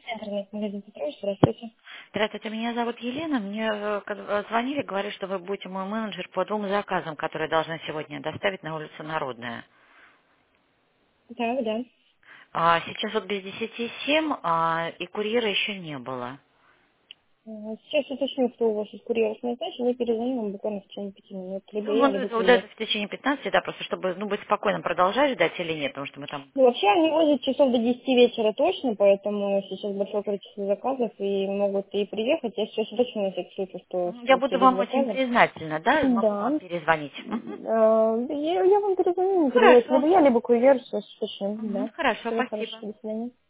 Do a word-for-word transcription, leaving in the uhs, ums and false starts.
Интернет-магазин Петрович, здравствуйте. Здравствуйте, меня зовут Елена. Мне э, как- э, звонили, говорили, что вы будете мой менеджер по двум заказам, которые должны сегодня доставить на улицу Народная. Так, да. А, сейчас вот без десяти семь, а, и курьера еще не было. А, Сейчас уточню, кто у вас из курьеров назначен, и перезвоню вам буквально в течение пяти минут. Либо Ну, я, вот, либо вот курьер. это в течение пятнадцати, да, просто чтобы ну, быть спокойным, продолжать ждать или нет, потому что мы там... Ну, вообще они возят часов до десяти вечера точно, поэтому сейчас большое количество заказов, и могут и приехать. Я сейчас уточню на всякий случай, что Мгм. Я буду успели с вам очень заказом. признательна, да, могу Да. вам перезвонить. Мгм. А, Я, я вам перезвоню, не переживайте. Либо Хорошо. я, либо курьер, сейчас уточним. Мгм. Да. Хорошо, Всего хорошего, спасибо. до свидания.